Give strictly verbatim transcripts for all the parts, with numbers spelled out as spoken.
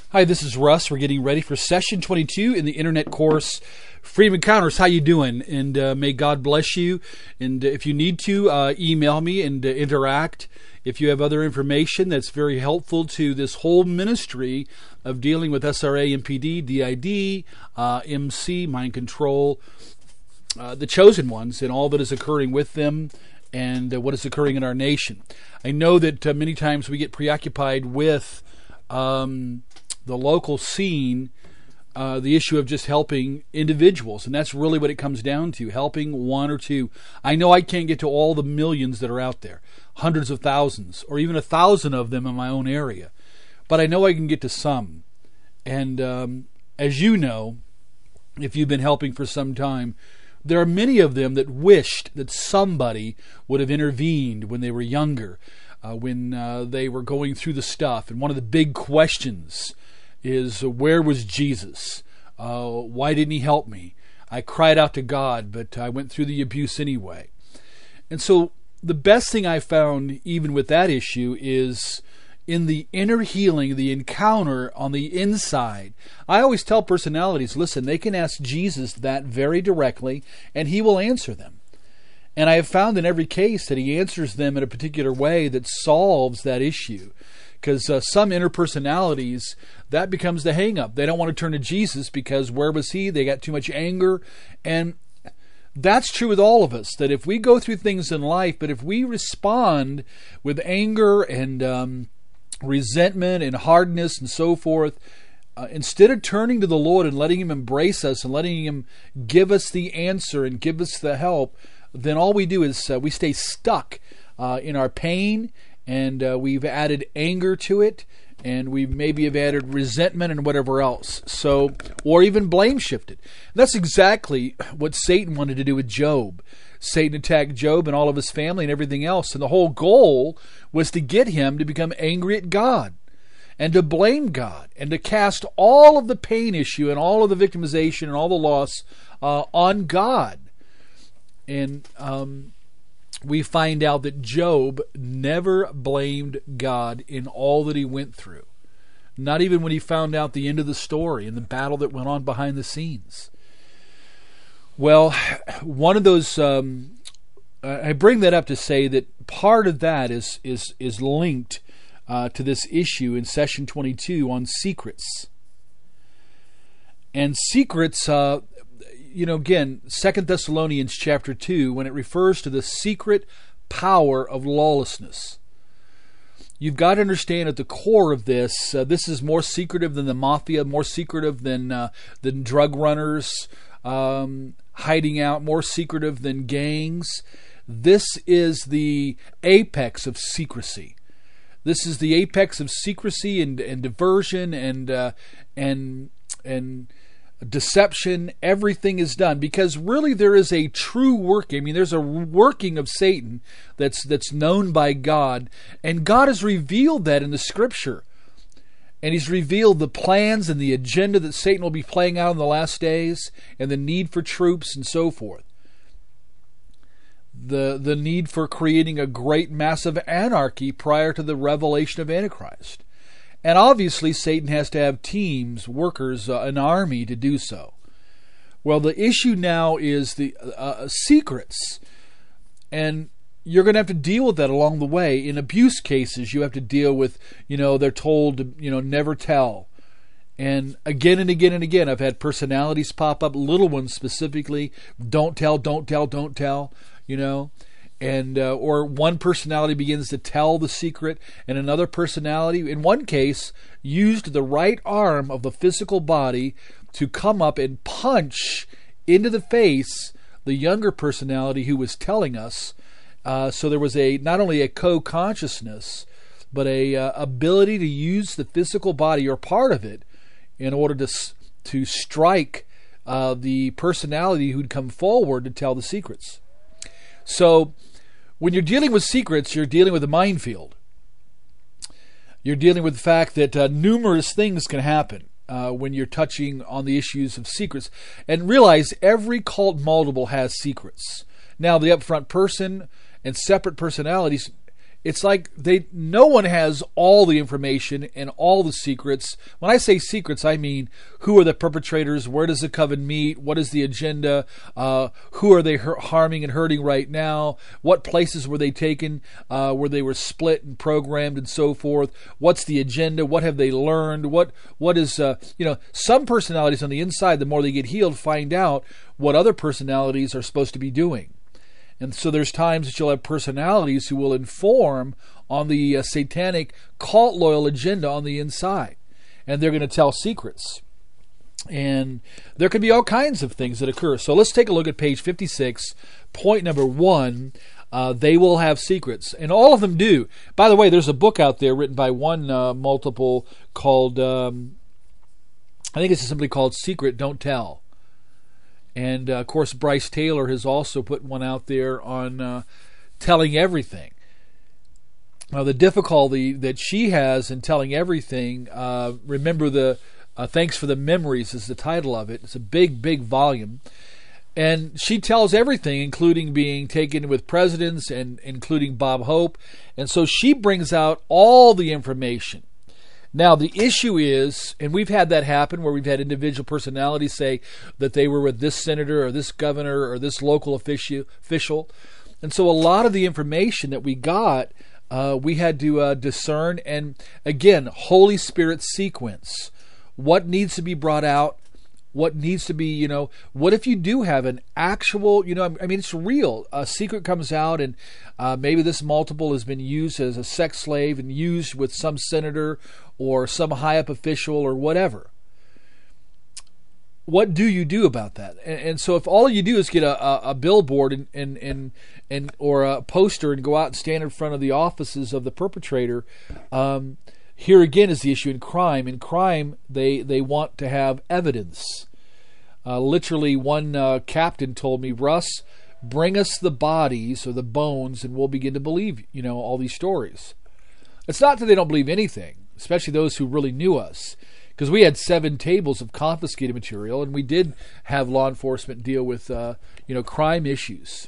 Hi, this is Russ. We're getting ready for session twenty-two in the internet course, Freedom Encounters. How you doing? And uh, may God bless you. And uh, if you need to, uh, email me and uh, interact. If you have other information that's very helpful to this whole ministry of dealing with S R A, M P D, D I D, uh, M C, mind control, uh, the chosen ones, and all that is occurring with them, and uh, what is occurring in our nation. I know that uh, many times we get preoccupied with um, the local scene, uh, the issue of just helping individuals, and that's really what it comes down to, helping one or two. I know I can't get to all the millions that are out there, hundreds of thousands, or even a thousand of them in my own area, but I know I can get to some. And um, as you know, if you've been helping for some time, there are many of them that wished that somebody would have intervened when they were younger, uh, when uh, they were going through the stuff. And one of the big questions is, uh, where was Jesus? Uh, why didn't he help me? I cried out to God, but I went through the abuse anyway. And so the best thing I found, even with that issue, is in the inner healing, the encounter on the inside. I always tell personalities, listen, they can ask Jesus that very directly, and he will answer them. And I have found in every case that he answers them in a particular way that solves that issue. Because uh, some inner personalities, that becomes the hang-up. They don't want to turn to Jesus because where was he? They got too much anger. And that's true with all of us, that if we go through things in life, but if we respond with anger and um, resentment and hardness and so forth, uh, instead of turning to the Lord and letting him embrace us and letting him give us the answer and give us the help, then all we do is uh, we stay stuck uh, in our pain, and uh, we've added anger to it, and we maybe have added resentment and whatever else. So, or even blame shifted. And that's exactly what Satan wanted to do with Job. Satan attacked Job and all of his family and everything else, and the whole goal was to get him to become angry at God and to blame God and to cast all of the pain issue and all of the victimization and all the loss uh, on God. And um, we find out that Job never blamed God in all that he went through. Not even when he found out the end of the story and the battle that went on behind the scenes. Well, one of those, um, I bring that up to say that part of that is is is linked uh, to this issue in session twenty-two on secrets. And secrets, uh, you know, again, Second Thessalonians chapter two, when it refers to the secret power of lawlessness. You've got to understand at the core of this, uh, this is more secretive than the mafia, more secretive than uh, than drug runners, um, hiding out, more secretive than gangs. This is the apex of secrecy. This is the apex of secrecy and, and diversion and uh, and and deception. Everything is done because really there is a true working. I mean, there's a working of Satan that's that's known by God, and God has revealed that in the Scripture. And he's revealed the plans and the agenda that Satan will be playing out in the last days, and the need for troops and so forth. The, the need for creating a great massive anarchy prior to the revelation of Antichrist. And obviously Satan has to have teams, workers, uh, an army to do so. Well, the issue now is the uh, secrets. And you're going to have to deal with that along the way. In abuse cases, you have to deal with, you know, they're told to, you know, never tell. And again and again and again, I've had personalities pop up, little ones specifically, don't tell, don't tell, don't tell, you know. And uh, or one personality begins to tell the secret, and another personality, in one case, used the right arm of the physical body to come up and punch into the face the younger personality who was telling us. Uh, so there was a not only a co-consciousness, but a uh, ability to use the physical body or part of it in order to to strike uh, the personality who'd come forward to tell the secrets. So when you're dealing with secrets, you're dealing with a minefield. You're dealing with the fact that uh, numerous things can happen uh, when you're touching on the issues of secrets. And realize every cult multiple has secrets. Now, the upfront person and separate personalities, it's like they no one has all the information and all the secrets. When I say secrets, I mean who are the perpetrators, where does the coven meet, what is the agenda, uh, who are they har- harming and hurting right now, what places were they taken, uh, where they were split and programmed and so forth, what's the agenda, what have they learned, what what is, uh, you know, some personalities on the inside, the more they get healed, find out what other personalities are supposed to be doing. And so there's times that you'll have personalities who will inform on the uh, satanic cult loyal agenda on the inside. And they're going to tell secrets. And there can be all kinds of things that occur. So let's take a look at page fifty-six, point number one. Uh, they will have secrets. And all of them do. By the way, there's a book out there written by one uh, multiple called, um, I think it's simply called Secret, Don't Tell. And, uh, of course, Bryce Taylor has also put one out there on uh, telling everything. Now, the difficulty that she has in telling everything, uh, remember the uh, Thanks for the Memories is the title of it. It's a big, big volume. And she tells everything, including being taken with presidents and including Bob Hope. And so she brings out all the information. Now, the issue is, and we've had that happen where we've had individual personalities say that they were with this senator or this governor or this local official. And so a lot of the information that we got, uh, we had to uh, discern. And again, Holy Spirit sequence. What needs to be brought out? What needs to be, you know, what if you do have an actual, you know, I mean, it's real. A secret comes out and uh, maybe this multiple has been used as a sex slave and used with some senator or some high up official or whatever. What do you do about that? And, and so if all you do is get a, a, a billboard and, and, and, and or a poster and go out and stand in front of the offices of the perpetrator, um, here again is the issue in crime. In crime, they, they want to have evidence. Uh, literally, one uh, captain told me, Russ, bring us the bodies or the bones and we'll begin to believe, you know, all these stories. It's not that they don't believe anything, especially those who really knew us, because we had seven tables of confiscated material and we did have law enforcement deal with, uh, you know, crime issues.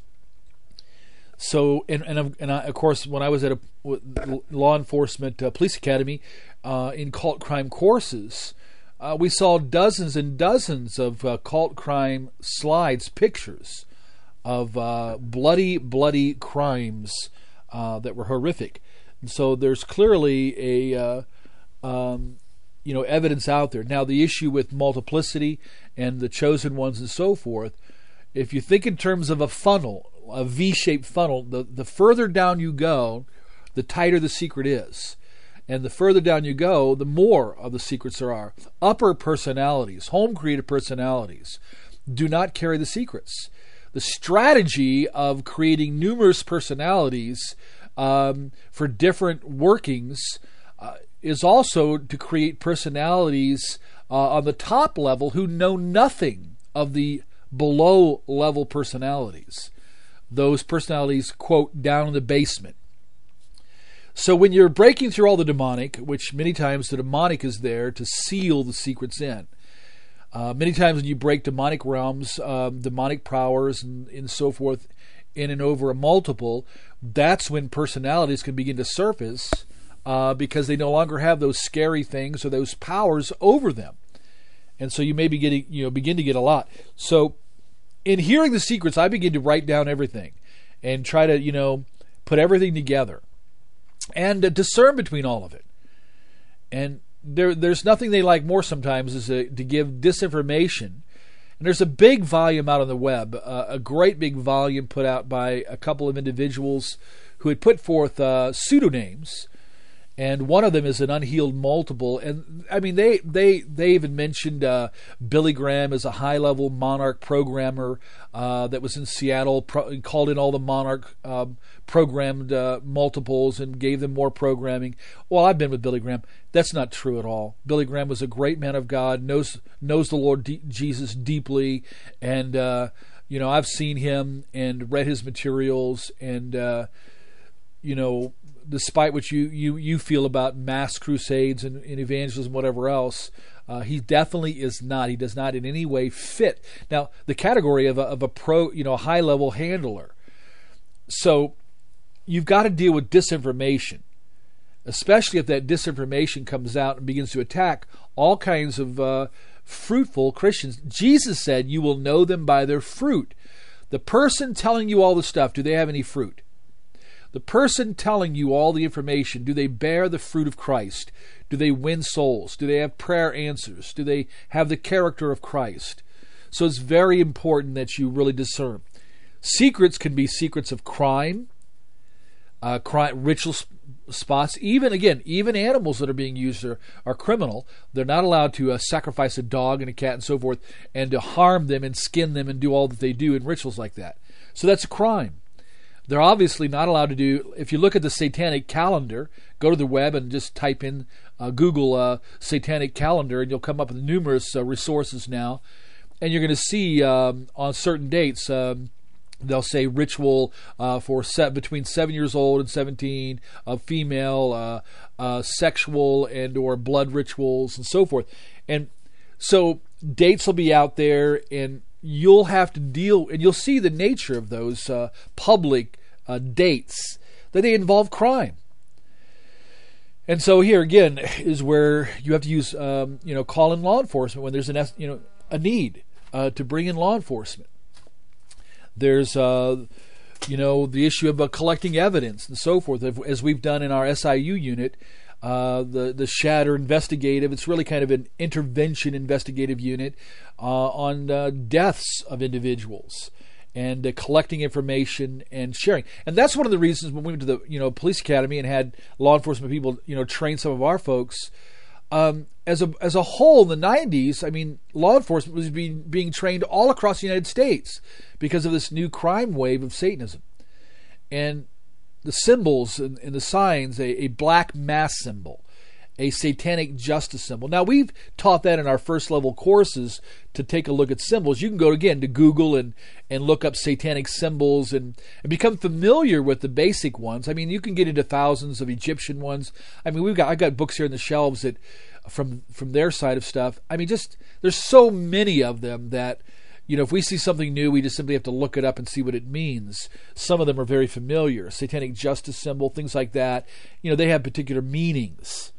So, and and, and I, of course, when I was at a law enforcement uh, police academy uh, in cult crime courses, uh, we saw dozens and dozens of uh, cult crime slides, pictures of uh, bloody, bloody crimes uh, that were horrific. And so there's clearly a, uh, um, you know, evidence out there. Now, the issue with multiplicity and the chosen ones and so forth, if you think in terms of a funnel, a V-shaped funnel, the, the further down you go, the tighter the secret is. And the further down you go, the more of the secrets there are. Upper personalities, home-created personalities, do not carry the secrets. The strategy of creating numerous personalities um, for different workings uh, is also to create personalities uh, on the top level who know nothing of the below-level personalities. Those personalities, quote, down in the basement. So when you're breaking through all the demonic, which many times the demonic is there to seal the secrets in. Uh, many times when you break demonic realms, um, demonic powers, and, and so forth, in and over a multiple, that's when personalities can begin to surface uh, because they no longer have those scary things or those powers over them. And so you may be getting, you know, begin to get a lot. So in hearing the secrets, I begin to write down everything and try to, you know, put everything together and uh, discern between all of it. And there, there's nothing they like more sometimes is to, to give disinformation. And there's a big volume out on the web, uh, a great big volume put out by a couple of individuals who had put forth uh, pseudonyms. And one of them is an unhealed multiple. And I mean, they they they even mentioned uh, Billy Graham as a high-level Monarch programmer uh, that was in Seattle, pro- called in all the Monarch um, programmed uh, multiples and gave them more programming. Well, I've been with Billy Graham. That's not true at all. Billy Graham was a great man of God, knows knows the Lord D- Jesus deeply, and uh, you know, I've seen him and read his materials, and uh, you know. Despite what you, you, you feel about mass crusades and, and evangelism, whatever else, uh, he definitely is not. He does not in any way fit. Now, the category of a, of a pro, you know, high level handler. So, you've got to deal with disinformation, especially if that disinformation comes out and begins to attack all kinds of uh, fruitful Christians. Jesus said, you will know them by their fruit. The person telling you all the stuff, do they have any fruit? The person telling you all the information, do they bear the fruit of Christ? Do they win souls? Do they have prayer answers? Do they have the character of Christ? So it's very important that you really discern. Secrets can be secrets of crime, uh, crime ritual spots. Even, again, even animals that are being used are, are criminal. They're not allowed to uh, sacrifice a dog and a cat and so forth and to harm them and skin them and do all that they do in rituals like that. So that's a crime. They're obviously not allowed to do, if you look at the satanic calendar, go to the web and just type in, uh, Google uh, satanic calendar, and you'll come up with numerous uh, resources now. And you're going to see um, on certain dates, um, they'll say ritual uh, for set between seven years old and seventeen, of female, uh, uh, sexual and or blood rituals and so forth. And so dates will be out there, and you'll have to deal, and you'll see the nature of those uh, public uh, dates, that they involve crime. And so here again is where you have to use, um, you know, call in law enforcement when there's an, you know, a need uh, to bring in law enforcement. There's, uh, you know, the issue of uh, collecting evidence and so forth, as we've done in our S I U unit. Uh, the the Shatter Investigative, it's really kind of an intervention investigative unit uh, on uh, deaths of individuals, and uh, collecting information and sharing. And that's one of the reasons when we went to the you know police academy and had law enforcement people you know train some of our folks. Um, as a as a whole, in the nineties, I mean, law enforcement was being being trained all across the United States because of this new crime wave of Satanism, and the symbols and, and the signs, a, a black mass symbol, a satanic justice symbol. Now, we've taught that in our first level courses to take a look at symbols. You can go again to Google and, and look up satanic symbols and, and become familiar with the basic ones. I mean, you can get into thousands of Egyptian ones. I mean, we've got I've got books here in the shelves that from from their side of stuff. I mean, just there's so many of them that, you know, if we see something new, we just simply have to look it up and see what it means. Some of them are very familiar. Satanic justice symbol, things like that. You know, they have particular meanings.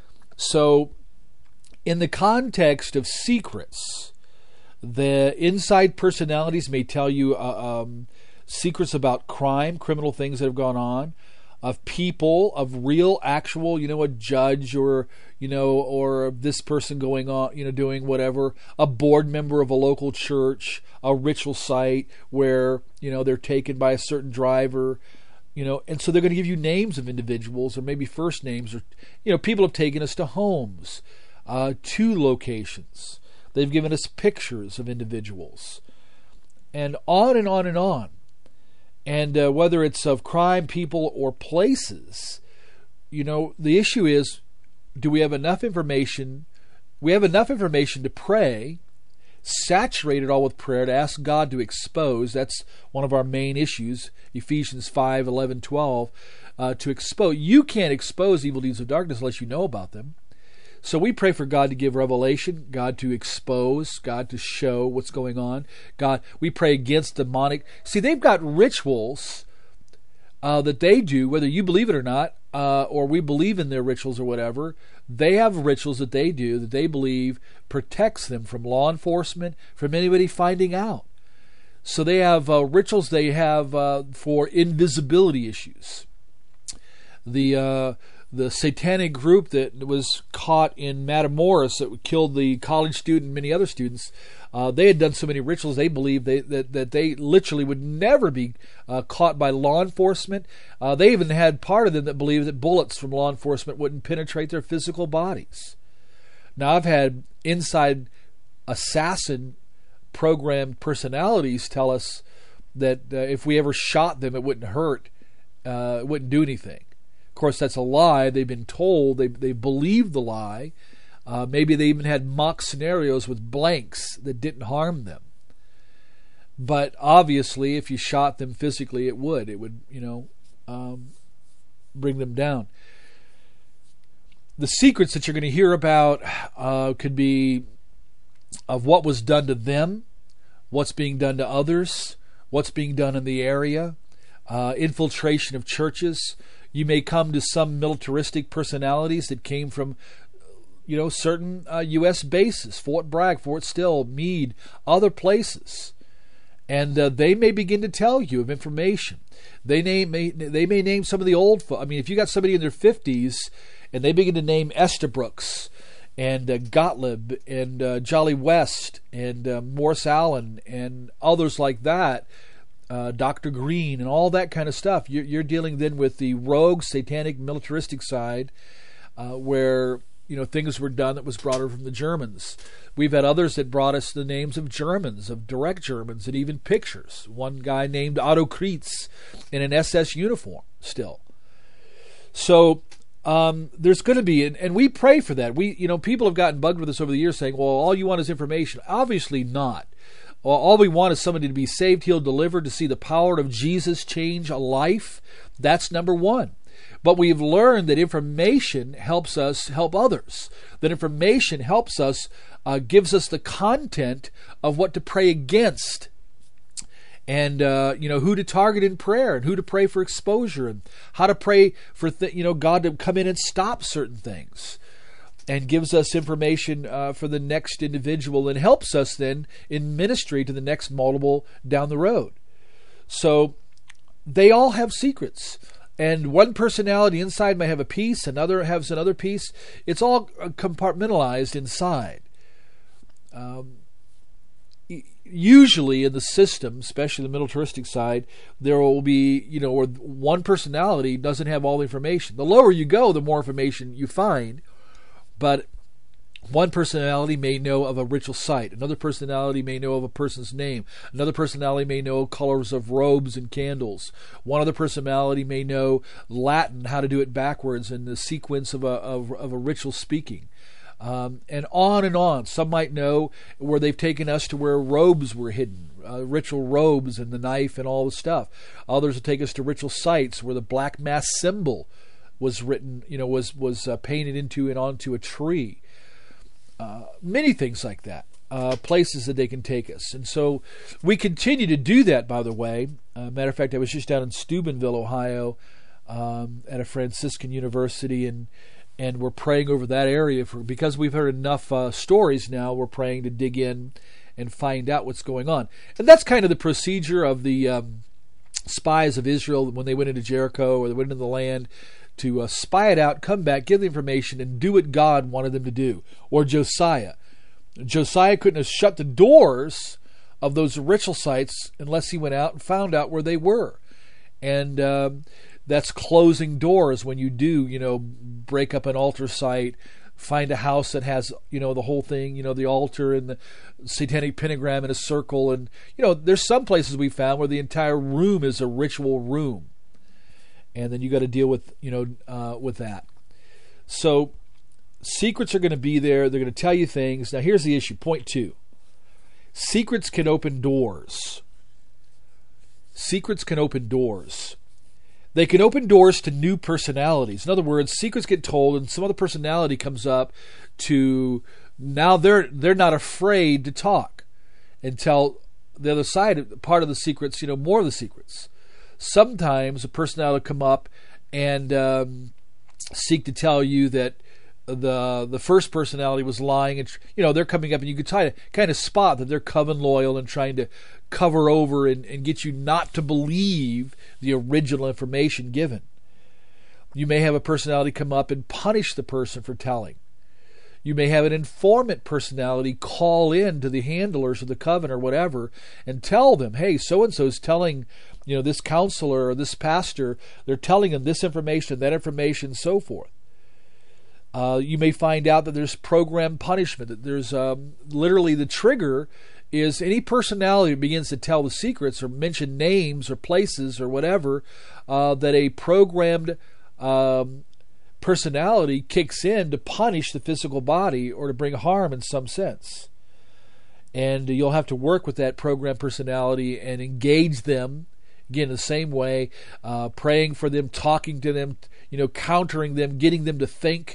So, in the context of secrets, the inside personalities may tell you uh, um, secrets about crime, criminal things that have gone on, of people, of real, actual, you know, a judge or, you know, or this person going on, you know, doing whatever, a board member of a local church, a ritual site where, you know, they're taken by a certain driver, you know, and so they're going to give you names of individuals or maybe first names, or, you know, people have taken us to homes, uh, to locations. They've given us pictures of individuals, and on and on and on. And uh, whether it's of crime, people, or places, you know, the issue is, do we have enough information? We have enough information to pray, saturate it all with prayer, to ask God to expose. That's one of our main issues, Ephesians five, eleven, twelve, uh, to expose. You can't expose evil deeds of darkness unless you know about them. So we pray for God to give revelation, God to expose, God to show what's going on. God, we pray against demonic. See, they've got rituals uh, that they do, whether you believe it or not, uh, or we believe in their rituals or whatever. They have rituals that they do that they believe protects them from law enforcement, from anybody finding out. So they have uh, rituals they have uh, for invisibility issues. The uh, the satanic group that was caught in Matamoros that killed the college student and many other students, uh, they had done so many rituals, they believed they, that, that they literally would never be uh, caught by law enforcement. Uh, they even had part of them that believed that bullets from law enforcement wouldn't penetrate their physical bodies. Now, I've had inside assassin programmed personalities tell us that uh, if we ever shot them, it wouldn't hurt, uh, it wouldn't do anything. Of course, that's a lie. They've been told. They they believed the lie. Uh, maybe they even had mock scenarios with blanks that didn't harm them. But obviously, if you shot them physically, it would. It would, you know, um, bring them down. The secrets that you're going to hear about uh, could be of what was done to them, what's being done to others, what's being done in the area. uh, infiltration of churches. You may come to some militaristic personalities that came from, you know, certain uh, U S bases, Fort Bragg, Fort Still, Meade, other places. And uh, they may begin to tell you of information. They name may, they may name some of the old folks. I mean, if you got somebody in their fifties and they begin to name Estabrooks and uh, Gottlieb and uh, Jolly West and uh, Morris Allen and others like that, uh, Doctor Green and all that kind of stuff, you're, you're dealing then with the rogue, satanic, militaristic side uh, where, you know, things were done that was brought over from the Germans. We've had others that brought us the names of Germans, of direct Germans, and even pictures. One guy named Otto Kreitz in an S S uniform still. So um, there's going to be, and, and we pray for that. We, you know, people have gotten bugged with us over the years saying, well, all you want is information. Obviously not. Well, all we want is somebody to be saved, healed, delivered, to see the power of Jesus change a life. That's number one. But we've learned that information helps us help others. That information helps us, uh, gives us the content of what to pray against. And, uh, you know, who to target in prayer and who to pray for exposure and how to pray for, th- you know, God to come in and stop certain things. And gives us information uh, for the next individual and helps us then in ministry to the next multiple down the road. So they all have secrets. And one personality inside may have a piece, another has another piece. It's all compartmentalized inside. Um, usually in the system, especially the militaristic side, there will be, you know, or one personality doesn't have all the information. The lower you go, the more information you find. But one personality may know of a ritual site. Another personality may know of a person's name. Another personality may know colors of robes and candles. One other personality may know Latin, how to do it backwards, and the sequence of a of, of a ritual speaking. Um, and on and on. Some might know where they've taken us to where robes were hidden, uh, ritual robes and the knife and all the stuff. Others will take us to ritual sites where the black mass symbol was written, you know, was was uh, painted into and onto a tree. Uh, many things like that, uh, places that they can take us. And so we continue to do that, by the way. Uh, matter of fact, I was just down in Steubenville, Ohio, um, at a Franciscan university, and and we're praying over that area for, because we've heard enough uh, stories now, we're praying to dig in and find out what's going on. And that's kind of the procedure of the um, spies of Israel when they went into Jericho or they went into the land, to uh, spy it out, come back, give the information, and do what God wanted them to do. Or Josiah. Josiah couldn't have shut the doors of those ritual sites unless he went out and found out where they were. And um, that's closing doors when you do, you know, break up an altar site, find a house that has, you know, the whole thing, you know, the altar and the satanic pentagram in a circle. And, you know, there's some places we found where the entire room is a ritual room. And then you got to deal with, you know, uh, with that. So secrets are going to be there. They're going to tell you things. Now, here's the issue. Point two. Secrets can open doors. Secrets can open doors. They can open doors to new personalities. In other words, secrets get told and some other personality comes up to, now they're they're not afraid to talk and tell the other side, part of the secrets, you know, more of the secrets. Sometimes a personality will come up and um, seek to tell you that the the first personality was lying, and you know they're coming up, and you can try to kind of spot that they're coven loyal and trying to cover over and, and get you not to believe the original information given. You may have a personality come up and punish the person for telling. You may have an informant personality call in to the handlers of the coven or whatever and tell them, hey, so-and-so is telling, you know, this counselor or this pastor, they're telling them this information, that information, and so forth. Uh, you may find out that there's program punishment, that there's um, literally the trigger is any personality that begins to tell the secrets or mention names or places or whatever, uh, that a programmed um, personality kicks in to punish the physical body or to bring harm in some sense. And you'll have to work with that program personality and engage them, again, the same way, uh, praying for them, talking to them, you know, countering them, getting them to think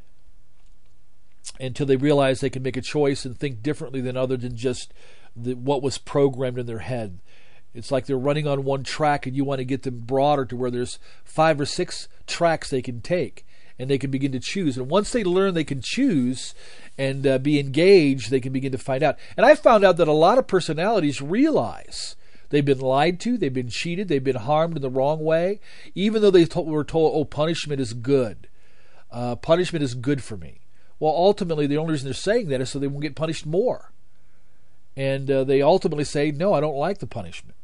until they realize they can make a choice and think differently than other than just the, what was programmed in their head. It's like they're running on one track and you want to get them broader to where there's five or six tracks they can take and they can begin to choose. And once they learn they can choose and uh, be engaged, they can begin to find out. And I found out that a lot of personalities realize they've been lied to, they've been cheated, they've been harmed in the wrong way, even though they told, were told, oh, punishment is good. Uh, punishment is good for me. Well, ultimately, the only reason they're saying that is so they won't get punished more. And uh, they ultimately say, no, I don't like the punishment.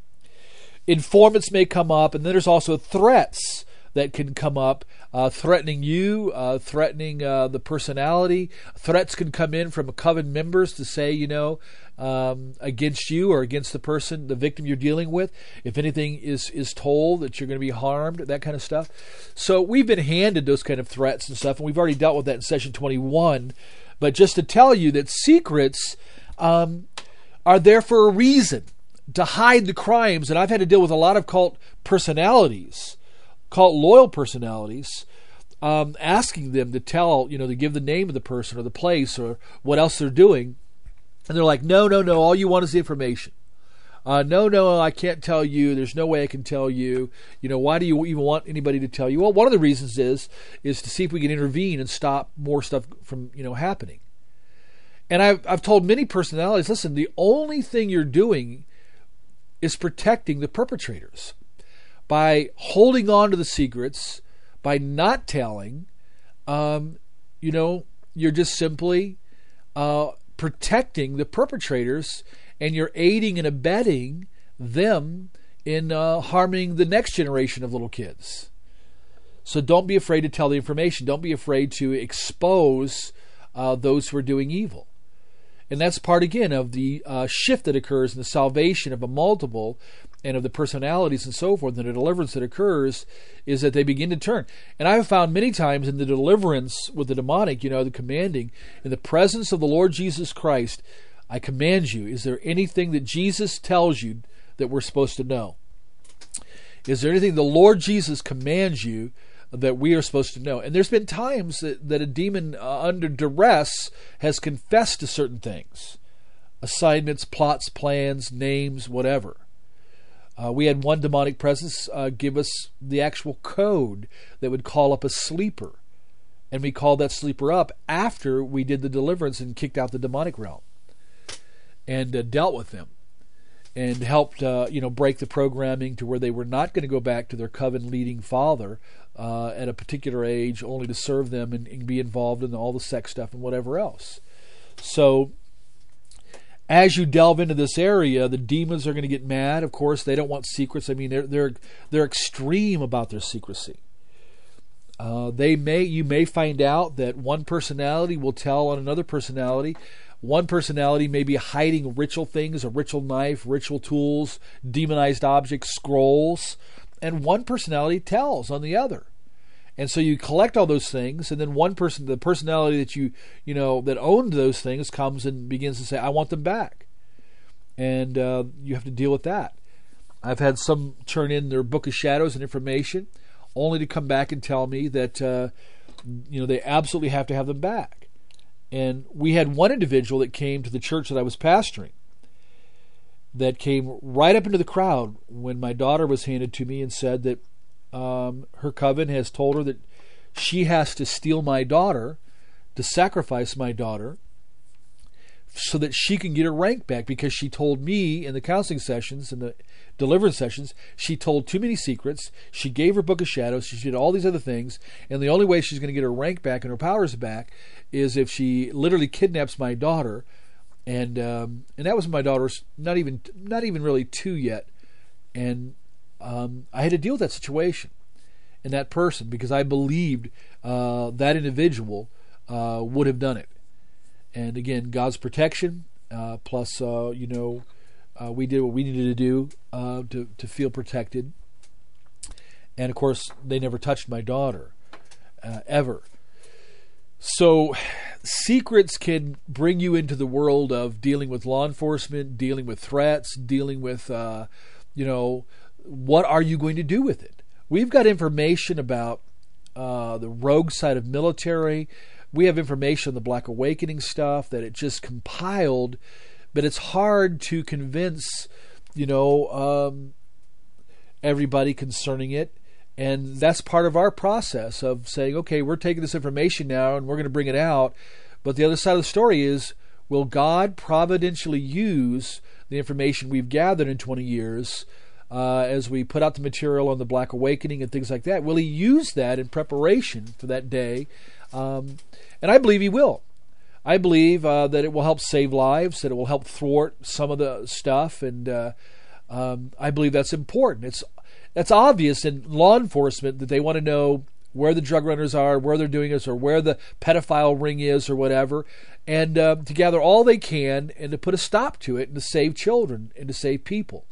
Informants may come up, and then there's also threats that can come up, uh, threatening you, uh, threatening uh, the personality. Threats can come in from coven members to say, you know, um, against you or against the person, the victim you're dealing with. If anything is, is told that you're going to be harmed, that kind of stuff. So we've been handed those kind of threats and stuff, and we've already dealt with that in session twenty-one. But just to tell you that secrets um, are there for a reason, to hide the crimes. And I've had to deal with a lot of cult personalities, cult loyal personalities, um, asking them to tell, you know, to give the name of the person or the place or what else they're doing. And they're like, no, no, no, all you want is the information. Uh, no, no, I can't tell you. There's no way I can tell you. You know, why do you even want anybody to tell you? Well, one of the reasons is, is to see if we can intervene and stop more stuff from, you know, happening. And I've, I've told many personalities, listen, the only thing you're doing is protecting the perpetrators. By holding on to the secrets, by not telling, um, you know, you're just simply uh, protecting the perpetrators, and you're aiding and abetting them in uh, harming the next generation of little kids. So don't be afraid to tell the information. Don't be afraid to expose uh, those who are doing evil. And that's part, again, of the uh, shift that occurs in the salvation of a multiple and of the personalities and so forth, and the deliverance that occurs is that they begin to turn. And I have found many times in the deliverance with the demonic, you know, the commanding, in the presence of the Lord Jesus Christ, I command you, is there anything that Jesus tells you that we're supposed to know? Is there anything the Lord Jesus commands you that we are supposed to know? And there's been times that, that a demon uh, under duress has confessed to certain things. Assignments, plots, plans, names, whatever. Uh, we had one demonic presence uh, give us the actual code that would call up a sleeper. And we called that sleeper up after we did the deliverance and kicked out the demonic realm. And uh, dealt with them. And helped uh, you know, break the programming to where they were not going to go back to their coven leading father uh, at a particular age, only to serve them and, and be involved in all the sex stuff and whatever else. So as you delve into this area, the demons are going to get mad. Of course, they don't want secrets. I mean, they're they're they're extreme about their secrecy. Uh, they may you may find out that one personality will tell on another personality. One personality may be hiding ritual things, a ritual knife, ritual tools, demonized objects, scrolls, and one personality tells on the other. And so you collect all those things, and then one person, the personality that you, you know, that owned those things comes and begins to say, I want them back. And uh, you have to deal with that. I've had some turn in their book of shadows and information, only to come back and tell me that, uh, you know, they absolutely have to have them back. And we had one individual that came to the church that I was pastoring that came right up into the crowd when my daughter was handed to me and said that um, her coven has told her that she has to steal my daughter, to sacrifice my daughter, so that she can get her rank back, because she told me in the counseling sessions and the deliverance sessions, she told too many secrets, she gave her book of shadows, she did all these other things, and the only way she's going to get her rank back and her powers back is if she literally kidnaps my daughter. And um, and that was my daughter's not even not even really two yet, and um, I had to deal with that situation and that person because I believed uh, that individual uh, would have done it. And again, God's protection, uh, plus, uh, you know, uh, we did what we needed to do uh, to, to feel protected. And, of course, they never touched my daughter, uh, ever. So secrets can bring you into the world of dealing with law enforcement, dealing with threats, dealing with, uh, you know, what are you going to do with it? We've got information about uh, the rogue side of military. We have information on the Black Awakening stuff that it just compiled, but it's hard to convince you know, um, everybody concerning it. And that's part of our process of saying, okay, we're taking this information now and we're going to bring it out. But the other side of the story is, will God providentially use the information we've gathered in twenty years uh, as we put out the material on the Black Awakening and things like that? Will He use that in preparation for that day? Um, and I believe He will. I believe uh, that it will help save lives, that it will help thwart some of the stuff, and uh, um, I believe that's important. It's That's obvious in law enforcement that they want to know where the drug runners are, where they're doing this, or where the pedophile ring is, or whatever, and uh, to gather all they can and to put a stop to it and to save children and to save people.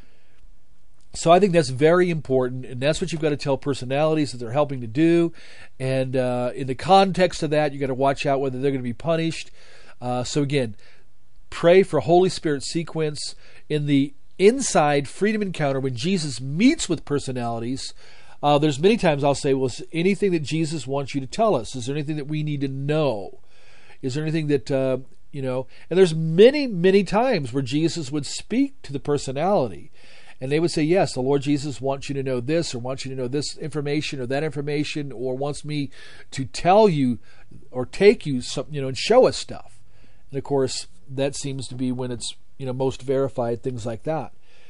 So I think that's very important, and that's what you've got to tell personalities that they're helping to do. And uh, in the context of that, you've got to watch out whether they're going to be punished. Uh, so again, pray for Holy Spirit sequence in the inside Freedom Encounter when Jesus meets with personalities. Uh, there's many times I'll say, well, is there anything that Jesus wants you to tell us? Is there anything that we need to know? Is there anything that, uh, you know, and there's many, many times where Jesus would speak to the personality and they would say, yes, the Lord Jesus wants you to know this, or wants you to know this information or that information, or wants me to tell you or take you some, you know, and show us stuff. And of course, that seems to be when it's, you know, most verified, things like that.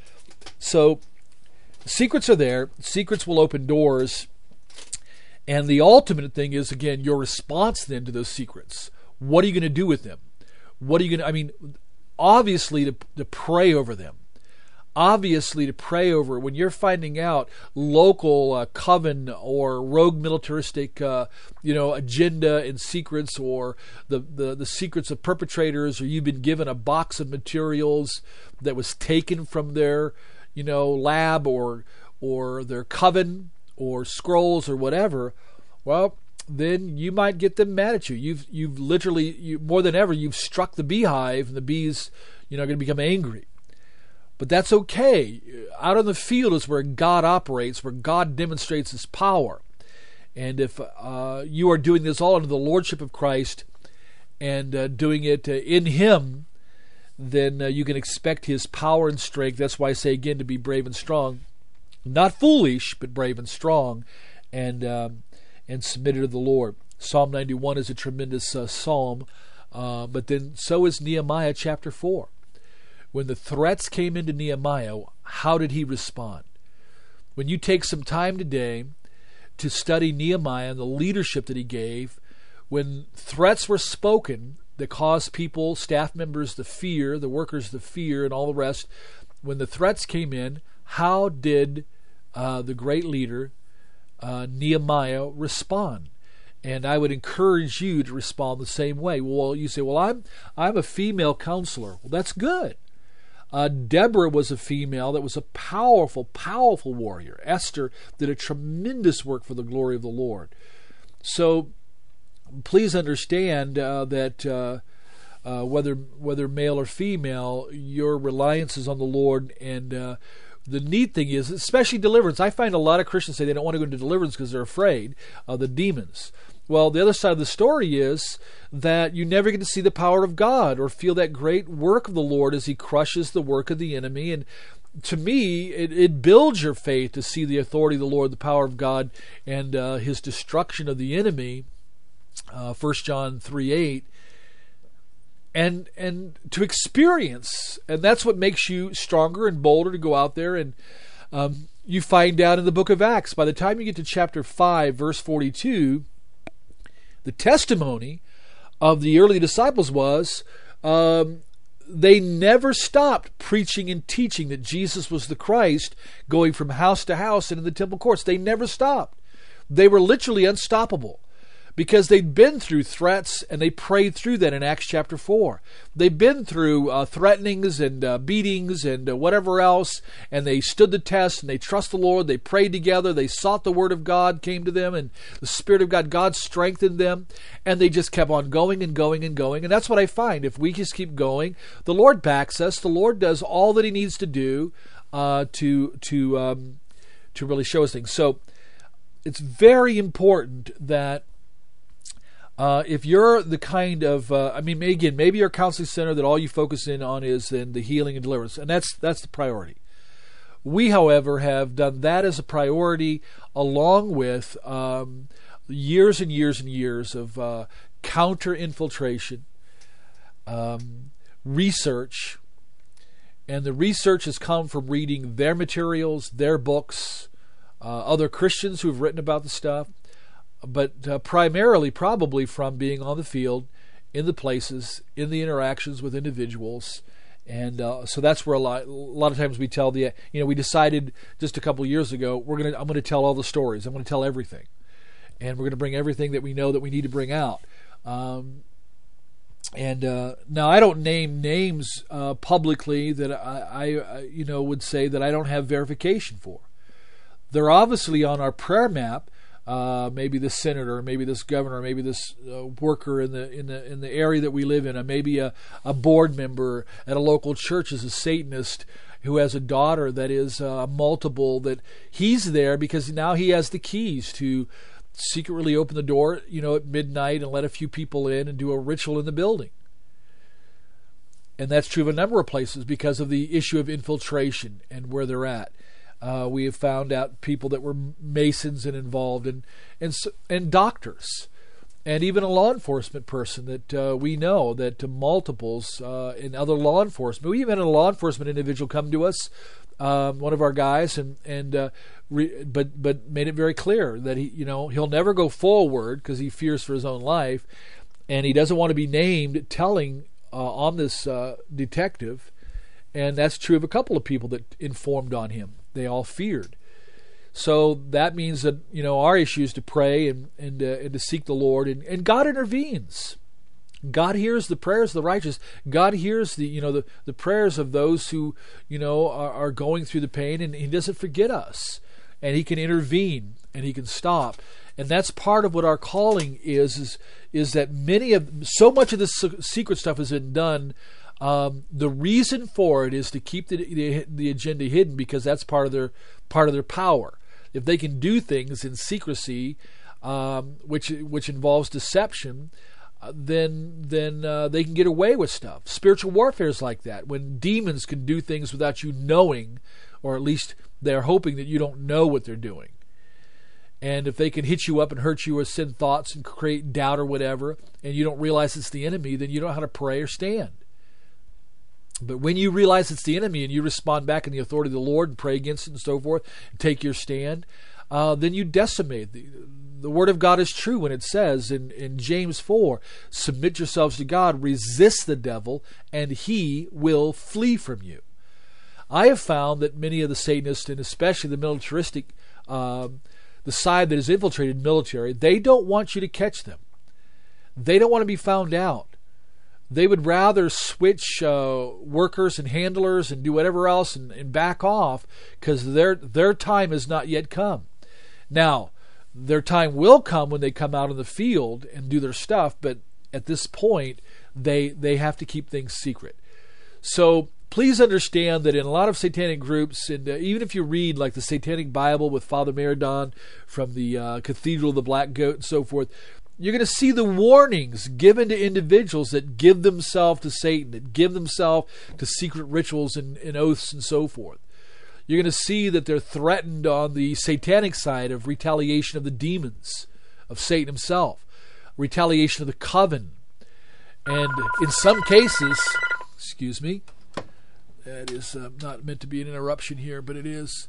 So secrets are there. Secrets will open doors. And the ultimate thing is, again, your response then to those secrets. What are you going to do with them? What are you going to, I mean, obviously to, to pray over them. Obviously to pray over when you're finding out local uh, coven or rogue militaristic, uh, you know, agenda and secrets, or the, the, the secrets of perpetrators, or you've been given a box of materials that was taken from their, you know, lab or or their coven or scrolls or whatever. Well, then you might get them mad at you. You've you've literally you, more than ever you've struck the beehive, and the bees, you know, are going to become angry. But that's okay. Out on the field is where God operates, where God demonstrates His power. And if uh, you are doing this all under the Lordship of Christ and uh, doing it uh, in Him, then uh, you can expect His power and strength. That's why I say again to be brave and strong. Not foolish, but brave and strong, and um, and submitted to the Lord. Psalm ninety-one is a tremendous uh, psalm, uh, but then so is Nehemiah chapter four. When the threats came into Nehemiah, how did he respond? When you take some time today to study Nehemiah and the leadership that he gave, when threats were spoken that caused people, staff members to fear, the workers to fear, and all the rest, when the threats came in, how did uh, the great leader, uh, Nehemiah, respond? And I would encourage you to respond the same way. Well, you say, well, I'm I'm a female counselor. Well, that's good. Uh, Deborah was a female that was a powerful, powerful warrior. Esther did a tremendous work for the glory of the Lord. So please understand uh, that uh, uh, whether whether male or female, your reliance is on the Lord. And uh, the neat thing is, especially deliverance, I find a lot of Christians say they don't want to go into deliverance because they're afraid of the demons. Well, the other side of the story is that you never get to see the power of God or feel that great work of the Lord as He crushes the work of the enemy. And to me, it, it builds your faith to see the authority of the Lord, the power of God, and uh, His destruction of the enemy, uh, First John three eight, and and to experience. And that's what makes you stronger and bolder to go out there. And um, you find out in the book of Acts, by the time you get to chapter five, verse forty-two, the testimony of the early disciples was um, they never stopped preaching and teaching that Jesus was the Christ, going from house to house and in the temple courts. They never stopped. They were literally unstoppable because they'd been through threats, and they prayed through that in Acts chapter four. They'd been through uh, threatenings and uh, beatings and uh, whatever else, and they stood the test, and they trusted the Lord. They prayed together. They sought the Word of God, came to them, and the Spirit of God, God strengthened them, and they just kept on going and going and going. And that's what I find. If we just keep going, the Lord backs us. The Lord does all that He needs to do uh, to to um, to really show us things. So it's very important that Uh, if you're the kind of, uh, I mean, again, maybe you're a counseling center that all you focus in on is in the healing and deliverance, and that's that's the priority. We, however, have done that as a priority along with um, years and years and years of uh, counter-infiltration, um, research, and the research has come from reading their materials, their books, uh, other Christians who have written about the stuff, but uh, primarily probably from being on the field, in the places, in the interactions with individuals. And uh, so that's where a lot, a lot of times we tell the, you know, we decided just a couple of years ago, we're gonna, I'm going to tell all the stories. I'm going to tell everything. And we're going to bring everything that we know that we need to bring out. Um, and uh, now I don't name names uh, publicly that I, I, you know, would say that I don't have verification for. They're obviously on our prayer map. Uh, maybe this senator, maybe this governor, maybe this uh, worker in the in the in the area that we live in, or maybe a, a board member at a local church is a Satanist who has a daughter that is uh, multiple. That he's there because now he has the keys to secretly open the door, you know, at midnight and let a few people in and do a ritual in the building. And that's true of a number of places because of the issue of infiltration and where they're at. Uh, we have found out people that were Masons and involved, and and and doctors, and even a law enforcement person that uh, we know that uh, multiples uh, in other law enforcement. We even had a law enforcement individual come to us, um, one of our guys, and and uh, re, but but made it very clear that he, you know, he'll never go forward because he fears for his own life, and he doesn't want to be named telling uh, on this uh, detective, and that's true of a couple of people that informed on him. They all feared. So that means that, you know, our issue is to pray and and, uh, and to seek the Lord, and, and God intervenes. God hears the prayers of the righteous. God hears the, you know, the, the prayers of those who, you know, are, are going through the pain, and He doesn't forget us. And He can intervene and He can stop. And that's part of what our calling is, is, is that many of, so much of this secret stuff has been done. Um, the reason for it is to keep the, the the agenda hidden, because that's part of their part of their power. If they can do things in secrecy, um, which which involves deception, uh, then then uh, they can get away with stuff. Spiritual warfare is like that. When demons can do things without you knowing, or at least they're hoping that you don't know what they're doing. And if they can hit you up and hurt you or send thoughts and create doubt or whatever, and you don't realize it's the enemy, then you don't know how to pray or stand. But when you realize it's the enemy and you respond back in the authority of the Lord and pray against it and so forth, and take your stand, uh, then you decimate. The, the Word of God is true when it says in, in James four, submit yourselves to God, resist the devil, and he will flee from you. I have found that many of the Satanists, and especially the militaristic, uh, the side that is infiltrated military, they don't want you to catch them. They don't want to be found out. They would rather switch uh, workers and handlers and do whatever else and, and back off, because their their time has not yet come. Now, their time will come when they come out in the field and do their stuff, but at this point, they they have to keep things secret. So please understand that in a lot of satanic groups, and uh, even if you read like the Satanic Bible with Father Meridon from the uh, Cathedral of the Black Goat and so forth, you're going to see the warnings given to individuals that give themselves to Satan, that give themselves to secret rituals and, and oaths and so forth. You're going to see that they're threatened on the satanic side of retaliation of the demons, of Satan himself, retaliation of the coven. And in some cases, excuse me, that is uh, not meant to be an interruption here, but it is.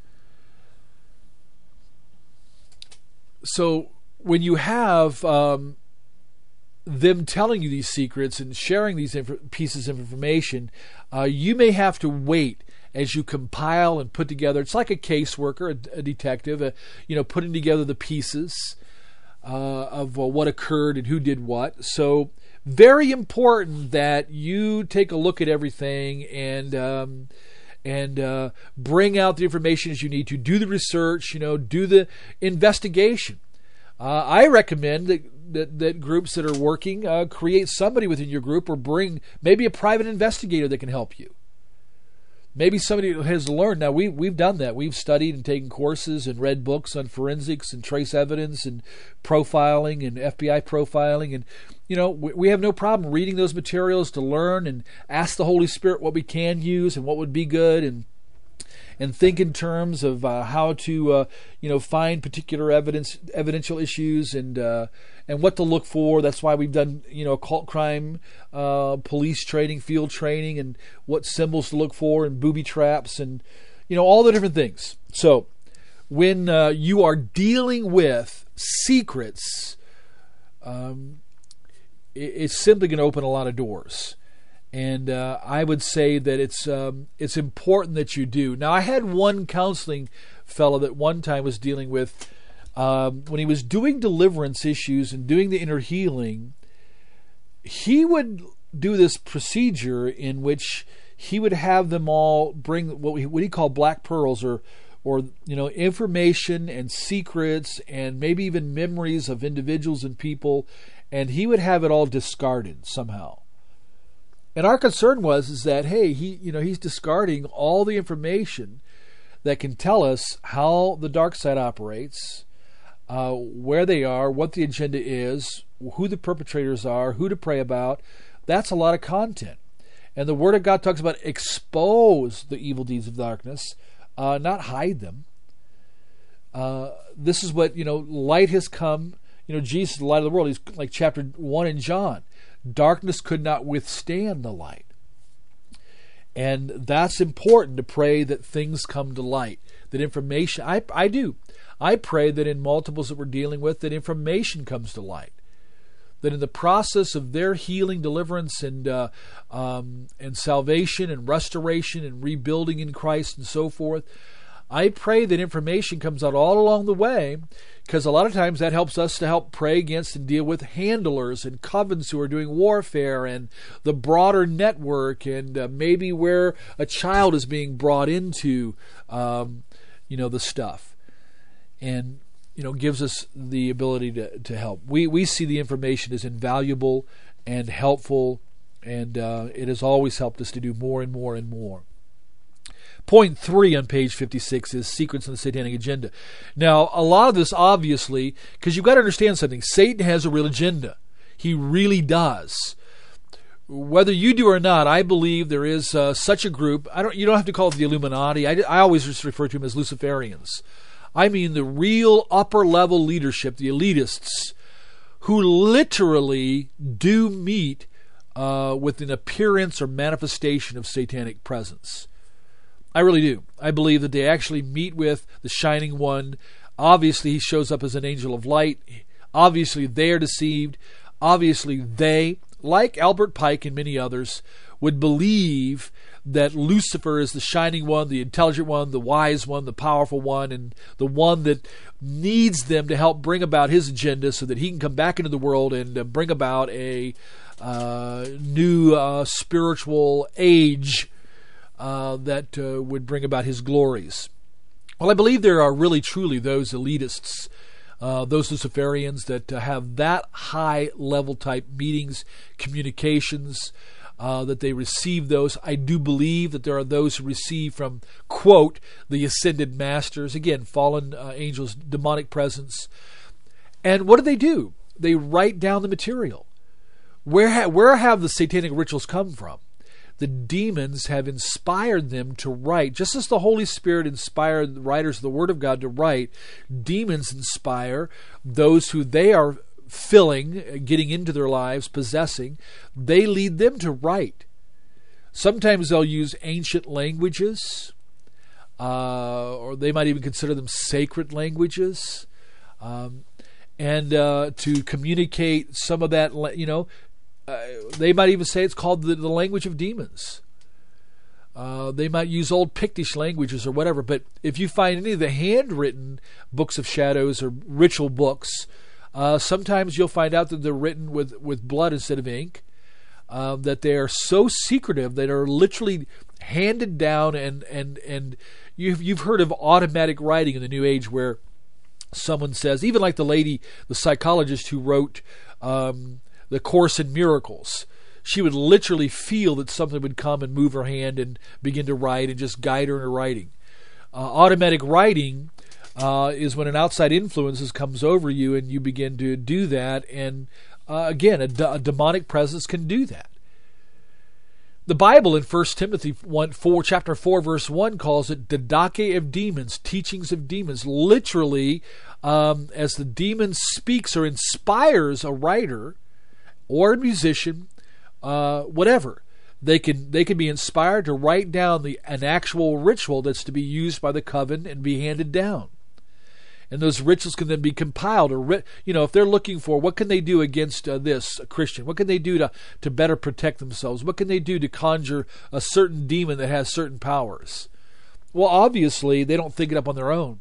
So when you have um, them telling you these secrets and sharing these inf- pieces of information, uh, you may have to wait as you compile and put together. It's like a caseworker, a, a detective, a, you know, putting together the pieces uh, of uh, what occurred and who did what. So very important that you take a look at everything and um, and uh, bring out the information as you need to. Do the research, you know, do the investigation. Uh, I recommend that, that that groups that are working uh, create somebody within your group, or bring maybe a private investigator that can help you. maybe somebody has learned. Now, we, we've done that. We've studied and taken courses and read books on forensics and trace evidence and profiling and F B I profiling. And, you know, we, we have no problem reading those materials to learn and ask the Holy Spirit what we can use and what would be good, and and think in terms of uh, how to, uh, you know, find particular evidence, evidential issues, and uh, and what to look for. That's why we've done, you know, occult crime, uh, police training, field training, and what symbols to look for, and booby traps, and, you know, all the different things. So when uh, you are dealing with secrets, um, it, it's simply going to open a lot of doors. And uh, I would say that it's um, it's important that you do. Now, I had one counseling fellow that one time was dealing with, um, when he was doing deliverance issues and doing the inner healing, he would do this procedure in which he would have them all bring what, we, what he called black pearls, or, or you know, information and secrets and maybe even memories of individuals and people, and he would have it all discarded somehow. And our concern was is that, hey, he you know he's discarding all the information that can tell us how the dark side operates, uh, where they are, what the agenda is, who the perpetrators are, who to pray about. That's a lot of content. And the Word of God talks about expose the evil deeds of darkness, uh, not hide them. Uh, this is what, you know, light has come. You know, Jesus is the light of the world. He's like chapter one in John. Darkness could not withstand the light. And that's important, to pray that things come to light, that information, I, I do. I pray that in multiples that we're dealing with, that information comes to light. That in the process of their healing, deliverance, and uh, um, and salvation and restoration and rebuilding in Christ and so forth, I pray that information comes out all along the way, because a lot of times that helps us to help pray against and deal with handlers and covens who are doing warfare, and the broader network, and uh, maybe where a child is being brought into, um, you know, the stuff, and you know, gives us the ability to to help. We we see the information as invaluable and helpful, and uh, it has always helped us to do more and more and more. Point three on page fifty-six is secrets in the satanic agenda. Now, a lot of this, obviously, because you've got to understand something. Satan has a real agenda. He really does. Whether you do or not, I believe there is uh, such a group. I don't. You don't have to call it the Illuminati. I, I always just refer to them as Luciferians. I mean the real upper-level leadership, the elitists, who literally do meet uh, with an appearance or manifestation of satanic presence. I really do. I believe that they actually meet with the Shining One. Obviously, he shows up as an angel of light. Obviously, they are deceived. Obviously, they, like Albert Pike and many others, would believe that Lucifer is the Shining One, the intelligent one, the wise one, the powerful one, and the one that needs them to help bring about his agenda so that he can come back into the world and uh, bring about a uh, new uh, spiritual age Uh, that uh, would bring about his glories. Well, I believe there are really truly those elitists, uh, those Luciferians that uh, have that high level type meetings, communications, uh, that they receive those. I do believe that there are those who receive from, quote, the ascended masters, again, fallen uh, angels, demonic presence. And what do they do? They write down the material. Where, ha- where have the satanic rituals come from? The demons have inspired them to write. Just as the Holy Spirit inspired the writers of the Word of God to write, demons inspire those who they are filling, getting into their lives, possessing. They lead them to write. Sometimes they'll use ancient languages, uh, or they might even consider them sacred languages, um, and uh, to communicate some of that, you know, Uh, they might even say it's called the, the language of demons. Uh, they might use old Pictish languages or whatever. But if you find any of the handwritten books of shadows or ritual books, uh, sometimes you'll find out that they're written with, with blood instead of ink. Uh, that they are so secretive that are literally handed down, and and and you've you've heard of automatic writing in the New Age, where someone says, even like the lady, the psychologist who wrote Um, The Course in Miracles. she would literally feel that something would come and move her hand and begin to write and just guide her in her writing. Uh, automatic writing uh, is when an outside influence comes over you and you begin to do that. And uh, again, a, d- a demonic presence can do that. The Bible in First Timothy one, four, chapter four, verse one calls it didache of demons, teachings of demons. Literally, um, as the demon speaks or inspires a writer or a musician, uh, whatever, they can they can be inspired to write down the an actual ritual that's to be used by the coven and be handed down. And those rituals can then be compiled, or you know, if they're looking for what can they do against uh, this a Christian, what can they do to to better protect themselves, what can they do to conjure a certain demon that has certain powers. Well, obviously they don't think it up on their own.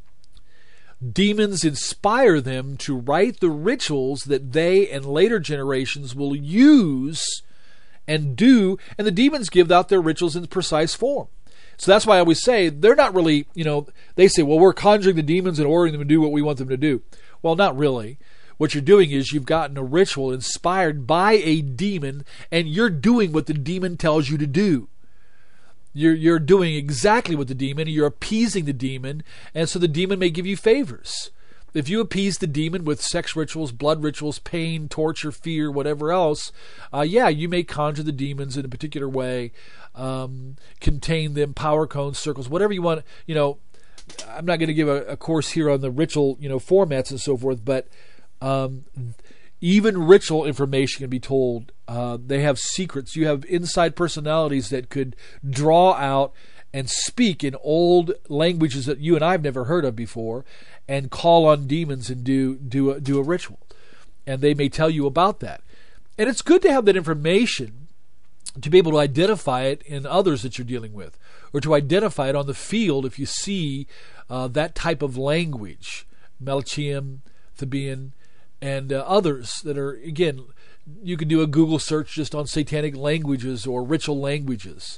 Demons inspire them to write the rituals that they and later generations will use and do, and the demons give out their rituals in precise form. So that's why I always say they're not really, you know, they say, well, we're conjuring the demons and ordering them to do what we want them to do. Well, not really. What you're doing is you've gotten a ritual inspired by a demon, and you're doing what the demon tells you to do. You're you're doing exactly what the demon, you're appeasing the demon, and so the demon may give you favors. If you appease the demon with sex rituals, blood rituals, pain, torture, fear, whatever else, uh, yeah, you may conjure the demons in a particular way, um, contain them, power cones, circles, whatever you want. You know, I'm not going to give a, a course here on the ritual, you know, formats and so forth, but um, even ritual information can be told. Uh, they have secrets. You have inside personalities that could draw out and speak in old languages that you and I have never heard of before, and call on demons and do do a, do a ritual. And they may tell you about that. And it's good to have that information to be able to identify it in others that you're dealing with, or to identify it on the field if you see uh, that type of language, Melchium, Thebian, and uh, others that are, again, you can do a Google search just on satanic languages or ritual languages.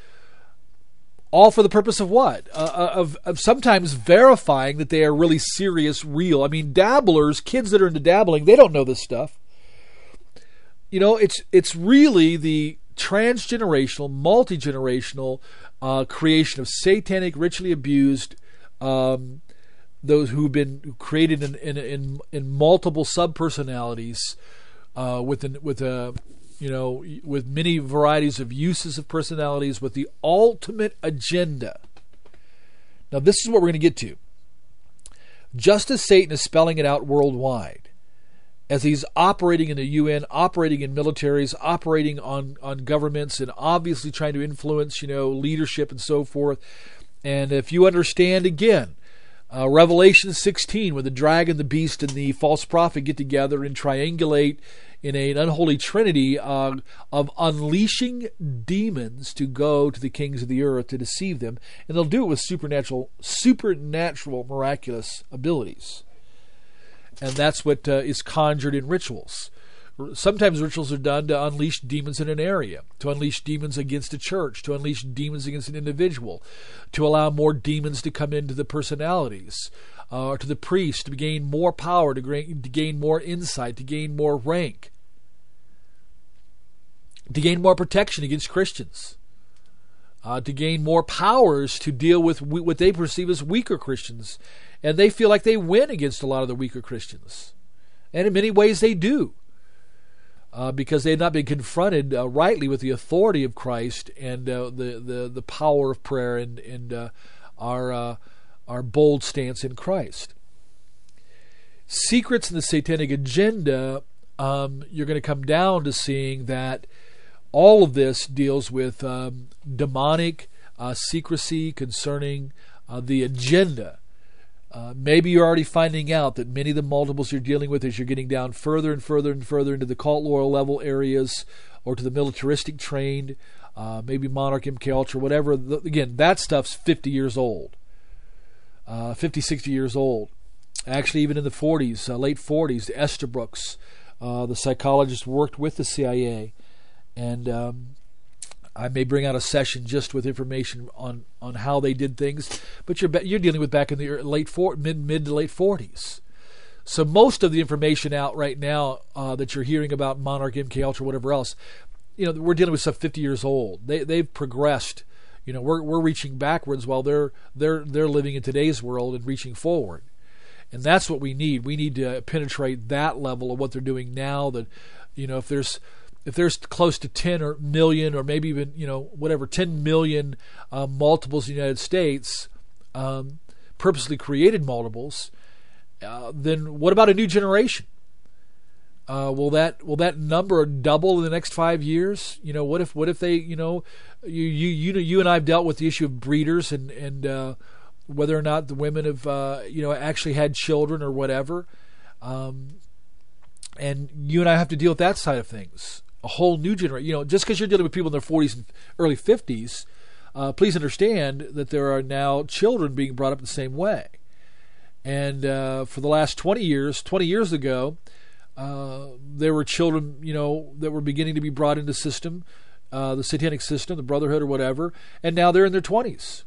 All for the purpose of what? Uh, of, of sometimes verifying that they are really serious, real. I mean, dabblers, kids that are into dabbling, they don't know this stuff. You know, it's it's really the transgenerational, multi-generational uh, creation of satanic, ritually abused, um, those who've been created in in in, in multiple subpersonalities, uh, with an, with a. you know, with many varieties of uses of personalities, with the ultimate agenda. Now, this is what we're going to get to. Just as Satan is spelling it out worldwide, as he's operating in the U N, operating in militaries, operating on, on governments, and obviously trying to influence, you know, leadership and so forth. And if you understand, again, uh, Revelation sixteen, when the dragon, the beast, and the false prophet get together and triangulate in an unholy trinity uh, of unleashing demons to go to the kings of the earth to deceive them, and they'll do it with supernatural, supernatural, miraculous abilities. And that's what uh, is conjured in rituals. Sometimes rituals are done to unleash demons in an area, to unleash demons against a church, to unleash demons against an individual, to allow more demons to come into the personalities, uh, or to the priest to gain more power, to gain, to gain more insight, to gain more rank, to gain more protection against Christians, uh, to gain more powers to deal with we, what they perceive as weaker Christians. And they feel like they win against a lot of the weaker Christians. And in many ways they do. Uh, because they have not been confronted uh, rightly with the authority of Christ and uh, the, the the power of prayer and and uh, our uh, our bold stance in Christ. Secrets in the satanic agenda. Um, you're going to come down to seeing that all of this deals with um, demonic uh, secrecy concerning uh, the agenda. Uh, maybe you're already finding out that many of the multiples you're dealing with as you're getting down further and further and further into the cult loyal level areas or to the militaristic trained, uh, maybe Monarch, M K Ultra, whatever. The, again, that stuff's fifty years old, uh, fifty, sixty years old. Actually, even in the forties, uh, late forties, the Estabrooks, uh, the psychologist worked with the C I A. And um, I may bring out a session just with information on, on how they did things, but you're you're dealing with back in the late four, mid mid to late forties. So most of the information out right now uh, that you're hearing about Monarch, M K Ultra, whatever else, you know, we're dealing with stuff fifty years old. They they've progressed. You know, we're we're reaching backwards while they're they're they're living in today's world and reaching forward. And that's what we need. We need to penetrate that level of what they're doing now. That, you know, if there's if there's close to ten or million, or maybe even, you know, whatever, ten million uh, multiples in the United States, um, purposely created multiples, uh, then what about a new generation? Uh, will that will that number double in the next five years? You know, what if what if they, you know, you you you know, you and I have dealt with the issue of breeders and and uh, whether or not the women have uh, you know actually had children or whatever, um, and you and I have to deal with that side of things. A whole new generation. You know, just because you're dealing with people in their forties and early fifties, uh, please understand that there are now children being brought up the same way. And uh, for the last twenty years, twenty years ago, uh, there were children, you know, that were beginning to be brought into the system, uh, the satanic system, the brotherhood or whatever, and now they're in their twenties.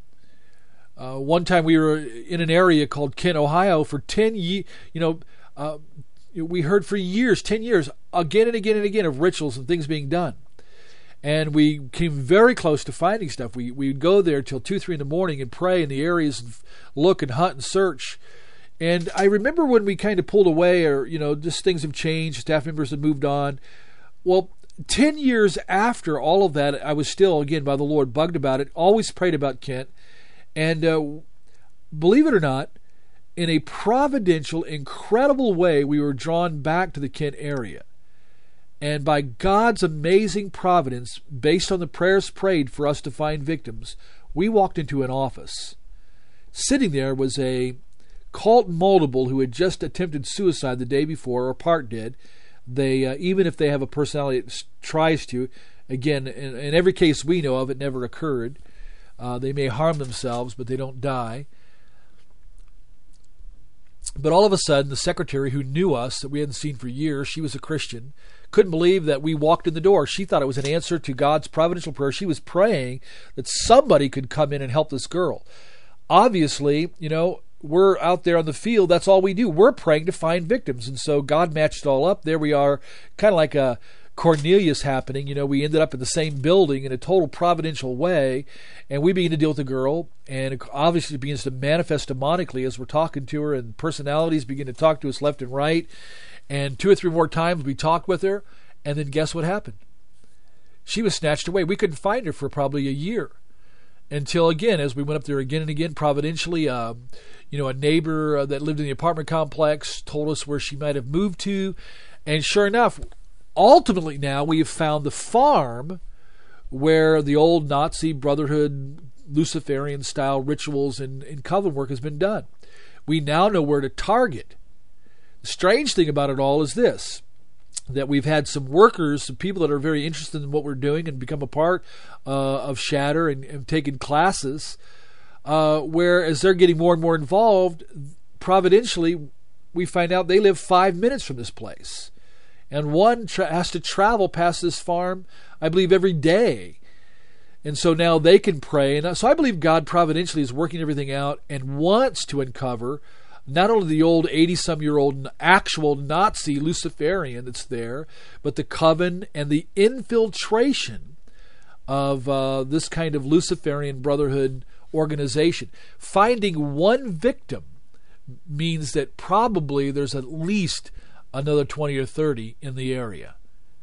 Uh, one time we were in an area called Kent, Ohio, for ten years. You know, uh, we heard for years, ten years, again and again and again of rituals and things being done. And we came very close to finding stuff. We we'd go there till two, three in the morning and pray in the areas and look and hunt and search. And I remember when we kind of pulled away, or, you know, just things have changed, staff members have moved on. Well, ten years after all of that, I was still, again, by the Lord, bugged about it, always prayed about Kent. And uh, believe it or not, in a providential, incredible way, we were drawn back to the Kent area. And by God's amazing providence, based on the prayers prayed for us to find victims, we walked into an office. Sitting there was a cult multiple who had just attempted suicide the day before, or part did. They, uh, even if they have a personality that tries to, again, in, in every case we know of, it never occurred. Uh, they may harm themselves, but they don't die. But all of a sudden, the secretary, who knew us, that we hadn't seen for years, she was a Christian, couldn't believe that we walked in the door. She thought it was an answer to God's providential prayer. She was praying that somebody could come in and help this girl. Obviously, you know, we're out there on the field. That's all we do. We're praying to find victims. And so God matched it all up. There we are, kind of like a Cornelius happening. You know, we ended up in the same building in a total providential way, and we begin to deal with the girl, and it obviously begins to manifest demonically as we're talking to her, and personalities begin to talk to us left and right. And two or three more times we talked with her, and then guess what happened? She was snatched away. We couldn't find her for probably a year, until, again, as we went up there again and again, providentially, um, you know, a neighbor uh, that lived in the apartment complex told us where she might have moved to, and sure enough, ultimately now we have found the farm where the old Nazi Brotherhood Luciferian style rituals and, and coven work has been done. We now know where to target. The strange thing about it all is this, that we've had some workers, some people that are very interested in what we're doing and become a part uh, of Shatter and, and taken classes, uh, where as they're getting more and more involved, providentially, we find out they live five minutes from this place. And one tra- has to travel past this farm, I believe, every day. And so now they can pray. And so I believe God providentially is working everything out and wants to uncover not only the old eighty-some-year-old actual Nazi Luciferian that's there, but the coven and the infiltration of uh, this kind of Luciferian Brotherhood organization. Finding one victim means that probably there's at least another twenty or thirty in the area.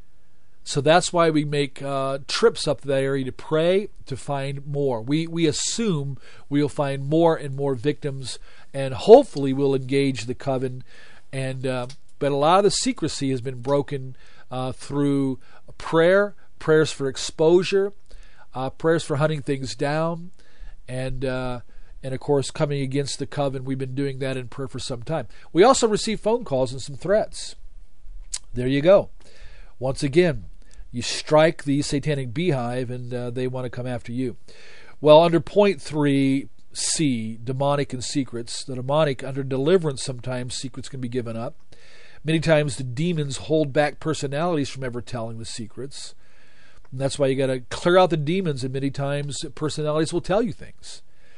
So that's why we make uh, trips up to that area to pray, to find more. We we assume we'll find more and more victims, and hopefully we'll engage the coven. And uh, but a lot of the secrecy has been broken uh, through prayer, prayers for exposure, uh, prayers for hunting things down, and uh, and of course coming against the coven. We've been doing that in prayer for some time. We also receive phone calls and some threats. There you go. Once again, you strike the satanic beehive, and uh, they want to come after you. Well, under point three C, demonic and secrets, the demonic, under deliverance, sometimes secrets can be given up. Many times the demons hold back personalities from ever telling the secrets. And that's why you got to clear out the demons, and many times personalities will tell you things.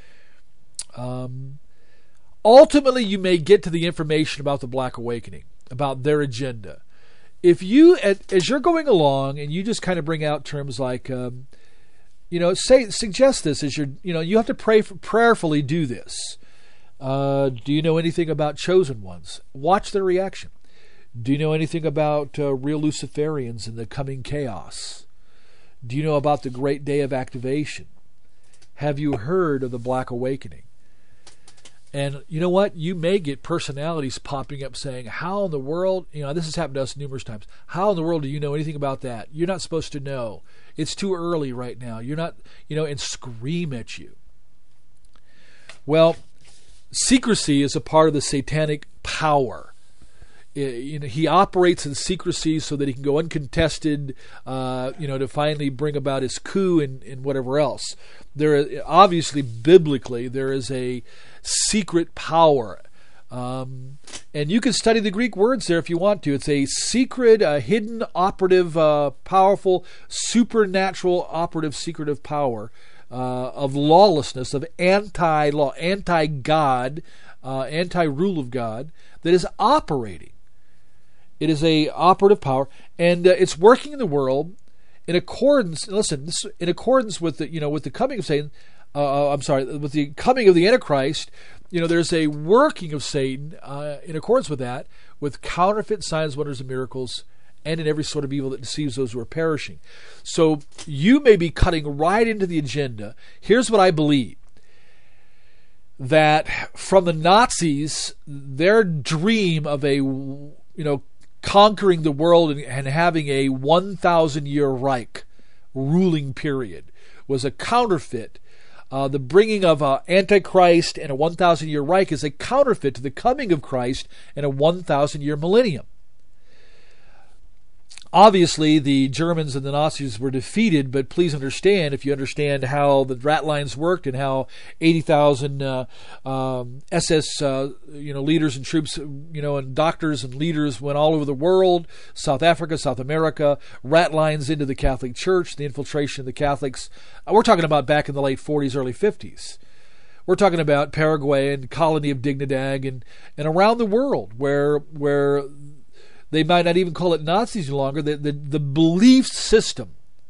Um, ultimately, you may get to the information about the Black Awakening, about their agenda. if you, as you're going along and you just kind of bring out terms like, um, you know, say, suggest this as you're, you know, you have to pray for, prayerfully do this. Uh, do you know anything about chosen ones? Watch their reaction. Do you know anything about uh, real Luciferians and the coming chaos? Do you know about the great day of activation? Have you heard of the Black Awakening? And you know what? You may get personalities popping up saying, how in the world, you know, this has happened to us numerous times. How in the world do you know anything about that? You're not supposed to know. It's too early right now. You're not, you know, and scream at you. Well, secrecy is a part of the satanic power. You know, he operates in secrecy so that he can go uncontested, uh, you know, to finally bring about his coup and, and whatever else. There, is, obviously, biblically, there is a secret power, um, and you can study the Greek words there if you want to. It's a secret, uh, hidden, operative, uh, powerful, supernatural, operative, secretive power uh, of lawlessness, of anti-law, anti-God, uh, anti-rule of God that is operating. It is a operative power, and uh, it's working in the world in accordance. Listen, this, in accordance with the you know with the coming of Satan. Uh, I'm sorry, with the coming of the Antichrist. You know, there's a working of Satan uh, in accordance with that, with counterfeit signs, wonders, and miracles, and in every sort of evil that deceives those who are perishing. So you may be cutting right into the agenda. Here's what I believe. That from the Nazis, their dream of a you know. conquering the world and, and having a one thousand year Reich ruling period was a counterfeit. Uh, the bringing of uh, Antichrist and a one thousand year Reich is a counterfeit to the coming of Christ and a one thousand year millennium. Obviously, the Germans and the Nazis were defeated, but please understand, if you understand how the rat lines worked and how eighty thousand uh, um, S S uh, you know leaders and troops, you know, and doctors and leaders went all over the world, South Africa, South America, rat lines into the Catholic Church, the infiltration of the Catholics. We're talking about back in the late forties, early fifties. We're talking about Paraguay and colony of Dignadag and, and around the world where where they might not even call it Nazis any longer. The, the, the belief system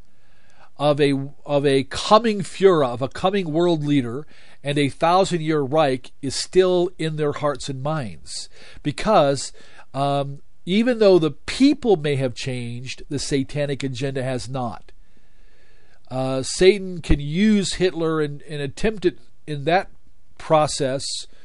of a of a coming Führer, of a coming world leader, and a thousand-year Reich is still in their hearts and minds. Because um, even though the people may have changed, the satanic agenda has not. Uh, Satan can use Hitler and, and attempt it in that process,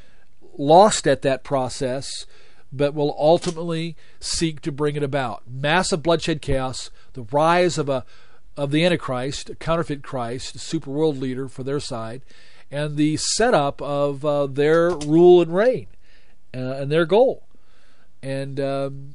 lost at that process, but will ultimately seek to bring it about. Massive bloodshed chaos, the rise of a of the Antichrist, a counterfeit Christ, a super world leader for their side, and the setup of uh, their rule and reign uh, and their goal. And um,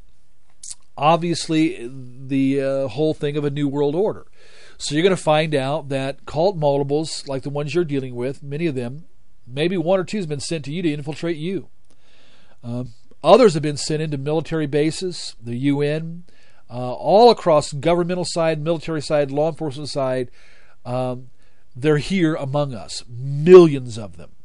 obviously the uh, whole thing of a new world order. So you're going to find out that cult multiples, like the ones you're dealing with, many of them, maybe one or two has been sent to you to infiltrate you. Um, Others have been sent into military bases, the U N, uh, all across governmental side, military side, law enforcement side. Um, they're here among us, millions of them.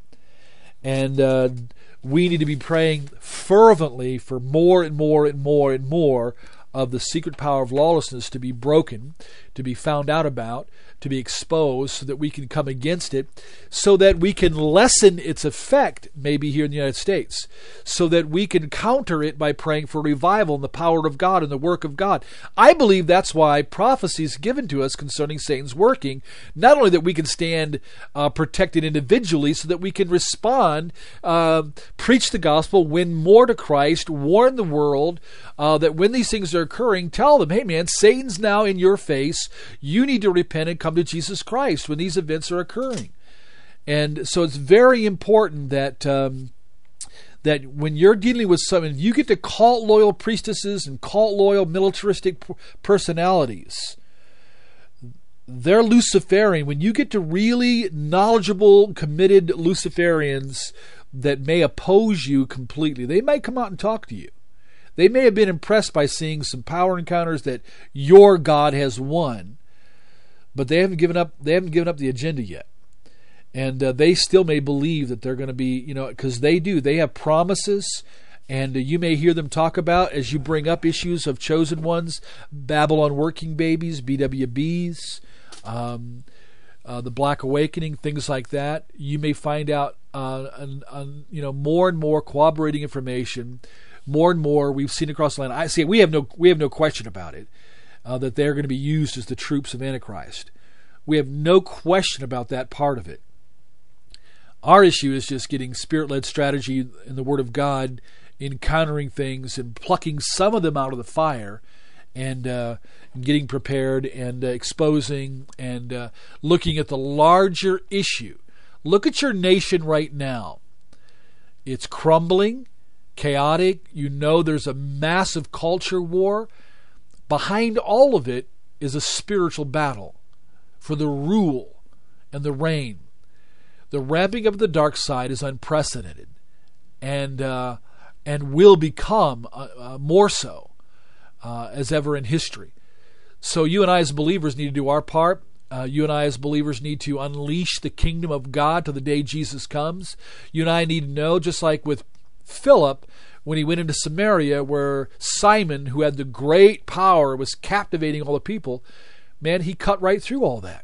And uh, we need to be praying fervently for more and more and more and more of the secret power of lawlessness to be broken, to be found out about, to be exposed so that we can come against it, so that we can lessen its effect maybe here in the United States, so that we can counter it by praying for revival and the power of God and the work of God. I believe that's why prophecy is given to us concerning Satan's working, not only that we can stand uh, protected individually so that we can respond, uh, preach the gospel, win more to Christ, warn the world uh, that when these things are occurring, tell them, hey man, Satan's now in your face. You need to repent and come to Jesus Christ when these events are occurring. And so it's very important that um, that when you're dealing with someone, you get to cult loyal priestesses and cult loyal militaristic personalities. They're Luciferian. When you get to really knowledgeable, committed Luciferians that may oppose you completely, they might come out and talk to you. They may have been impressed by seeing some power encounters that your God has won, but they haven't given up. They haven't given up the agenda yet, and uh, they still may believe that they're going to be, you know, because they do. They have promises And uh, you may hear them talk about, as you bring up issues of chosen ones, Babylon working babies, B W Bs, um, uh, the Black Awakening, things like that. You may find out uh, an, an, you know, more and more corroborating information. More and more we've seen across the land. I see. We have no we have no question about it uh, that they're going to be used as the troops of Antichrist. We have no question about that part of it. Our issue is just getting Spirit-led strategy in the Word of God, encountering things and plucking some of them out of the fire, and uh, getting prepared and uh, exposing and uh, looking at the larger issue. Look at your nation right now. It's crumbling. Chaotic. You know there's a massive culture war. Behind all of it is a spiritual battle for the rule and the reign. The ramping up of the dark side is unprecedented, and uh, and will become uh, uh, more so uh, as ever in history. So you and I as believers need to do our part. Uh, you and I as believers need to unleash the kingdom of God till the day Jesus comes. You and I need to know, just like with Philip, when he went into Samaria, where Simon, who had the great power, was captivating all the people, man, he cut right through all that.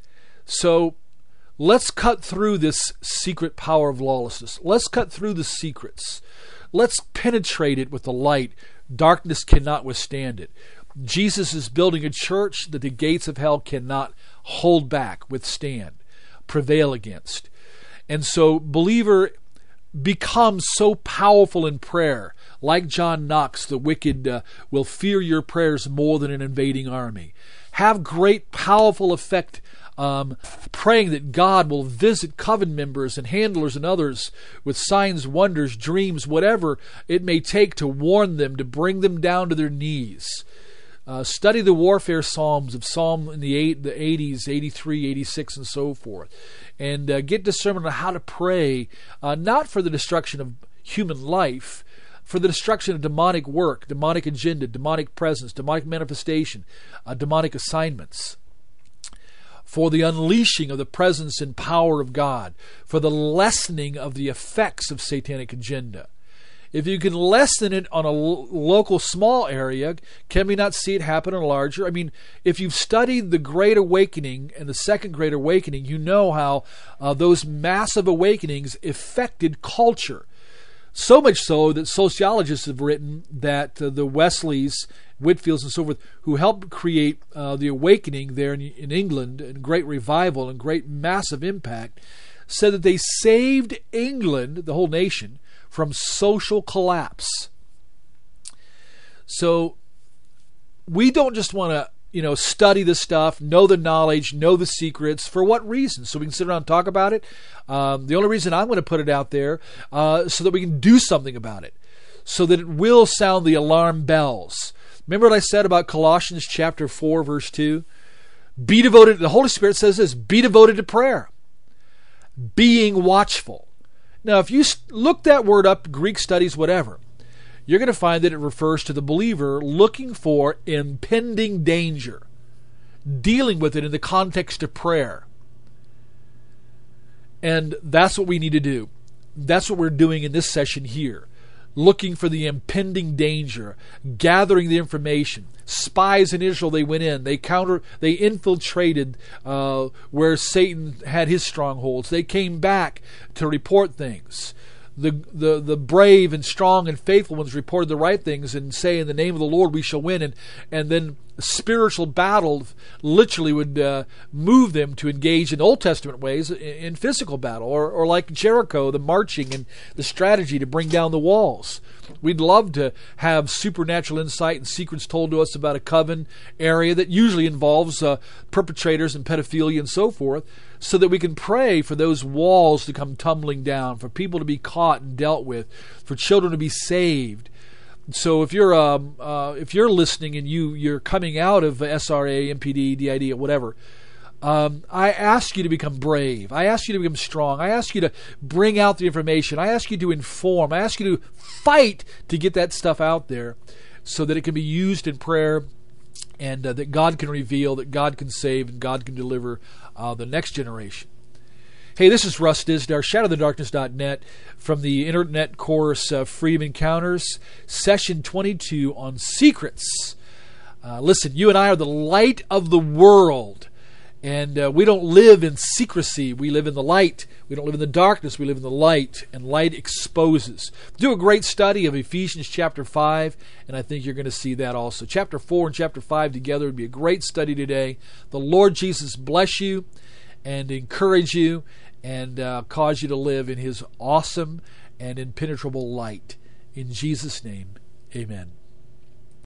So let's cut through this secret power of lawlessness. Let's cut through the secrets. Let's penetrate it with the light. Darkness cannot withstand it. Jesus is building a church that the gates of hell cannot hold back, withstand, prevail against. And so, believer, become so powerful in prayer. Like John Knox, the wicked uh, will fear your prayers more than an invading army. Have great, powerful effect um, praying that God will visit coven members and handlers and others with signs, wonders, dreams, whatever it may take to warn them, to bring them down to their knees. Uh, study the warfare psalms of Psalm in the eight, the eighties, eighty-three, eighty-six, and so forth, and uh, get discernment on how to pray, uh, not for the destruction of human life, for the destruction of demonic work, demonic agenda, demonic presence, demonic manifestation, uh, demonic assignments, for the unleashing of the presence and power of God, for the lessening of the effects of satanic agenda. If you can lessen it on a local small area, can we not see it happen on a larger? I mean, if you've studied the Great Awakening and the Second Great Awakening, you know how uh, those massive awakenings affected culture. So much so that sociologists have written that uh, the Wesleys, Whitfields, and so forth, who helped create uh, the awakening there in, in England, and great revival and great massive impact, said that they saved England, the whole nation, from social collapse. So we don't just want to, you know, study the stuff, know the knowledge, know the secrets. For what reason? So we can sit around and talk about it. Um, the only reason I'm going to put it out there uh, so that we can do something about it, so that it will sound the alarm bells. Remember what I said about Colossians chapter four, verse two? Be devoted. The Holy Spirit says this: be devoted to prayer, being watchful. Now, if you look that word up, Greek studies, whatever, you're going to find that it refers to the believer looking for impending danger, dealing with it in the context of prayer. And that's what we need to do. That's what we're doing in this session here. Looking for the impending danger, gathering the information. Spies in Israel, they went in, they counter, they infiltrated uh, where Satan had his strongholds. They came back to report things. The, the the brave and strong and faithful ones reported the right things and say, in the name of the Lord we shall win. And, and then spiritual battle literally would uh, move them to engage in Old Testament ways in, in physical battle, or, or like Jericho, the marching and the strategy to bring down the walls. We'd love to have supernatural insight and secrets told to us about a coven area that usually involves uh, perpetrators and pedophilia and so forth, so that we can pray for those walls to come tumbling down, for people to be caught and dealt with, for children to be saved. So if you're um, uh, if you're listening and you you're coming out of S R A, M P D, D I D, or whatever, um, I ask you to become brave. I ask you to become strong. I ask you to bring out the information. I ask you to inform. I ask you to fight to get that stuff out there, so that it can be used in prayer, and uh, that God can reveal, that God can save, and God can deliver uh, the next generation. Hey, this is Russ Disdar, shadow the darkness dot net, from the Internet course uh, Freedom Encounters, session twenty-two on secrets. Uh, listen, you and I are the light of the world, and uh, we don't live in secrecy. We live in the light. We don't live in the darkness. We live in the light, and light exposes. Do a great study of Ephesians chapter five, and I think you're going to see that also. Chapter four and chapter five together would be a great study today. The Lord Jesus bless you and encourage you and uh, cause you to live in His awesome and impenetrable light. In Jesus' name, amen.